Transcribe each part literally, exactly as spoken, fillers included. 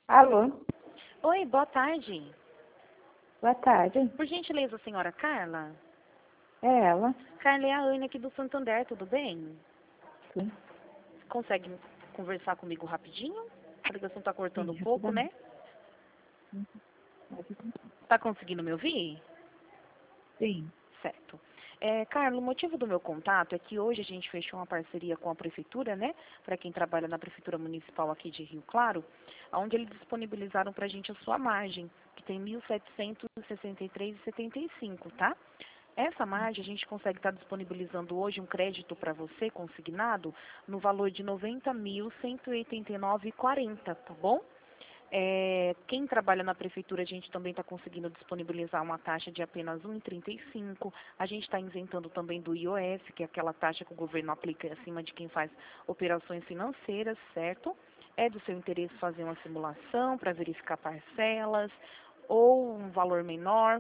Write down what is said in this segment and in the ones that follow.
Alô, Oi, boa tarde. boa tarde. Por gentileza, senhora Carla? É ela? Carla é a Ana aqui do Santander, tudo bem? Sim, Consegue conversar comigo rapidinho? A ligação tá cortando sim, um pouco, né? rapidamente. Uhum. Pode continuar. Tá conseguindo me ouvir? Sim. Certo. É, Carla, o motivo do meu contato é que hoje a gente fechou uma parceria com a prefeitura, né? Para quem trabalha na prefeitura municipal aqui de Rio Claro, onde eles disponibilizaram para a gente a sua margem, que tem mil setecentos e sessenta e três reais e setenta e cinco centavos, tá? Essa margem a gente consegue estar disponibilizando hoje um crédito para você consignado no valor de noventa mil cento e oitenta e nove reais e quarenta centavos, tá bom? É, quem trabalha na prefeitura, a gente também está conseguindo disponibilizar uma taxa de apenas um vírgula trinta e cinco. A gente está isentando também do I O F, que é aquela taxa que o governo aplica acima de quem faz operações financeiras, certo? É do seu interesse fazer uma simulação para verificar parcelas ou um valor menor?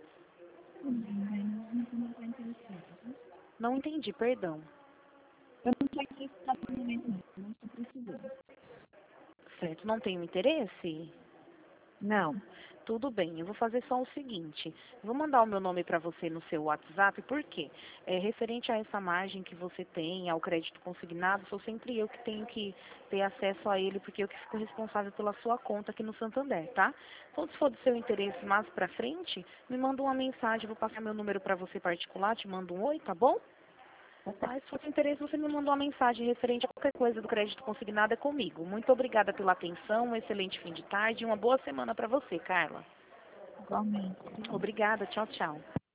Não entendi, perdão. Eu não estou interessada no momento, não. Eu não estou precisando. Certo, não tenho interesse? Não. Tudo bem, eu vou fazer só o seguinte, vou mandar o meu nome para você no seu WhatsApp, por quê? É, referente a essa margem que você tem, ao crédito consignado, sou sempre eu que tenho que ter acesso a ele, porque eu que fico responsável pela sua conta aqui no Santander, tá? Então, se for do seu interesse mais para frente, me manda uma mensagem, vou passar meu número para você particular, te mando um oi, tá bom? Tá certo. Mas, se for do interesse, você me manda uma mensagem referente a qualquer coisa do crédito consignado é comigo. Muito obrigada pela atenção, um excelente fim de tarde e uma boa semana para você, Carla. Igualmente. Obrigada. Obrigada, tchau, tchau.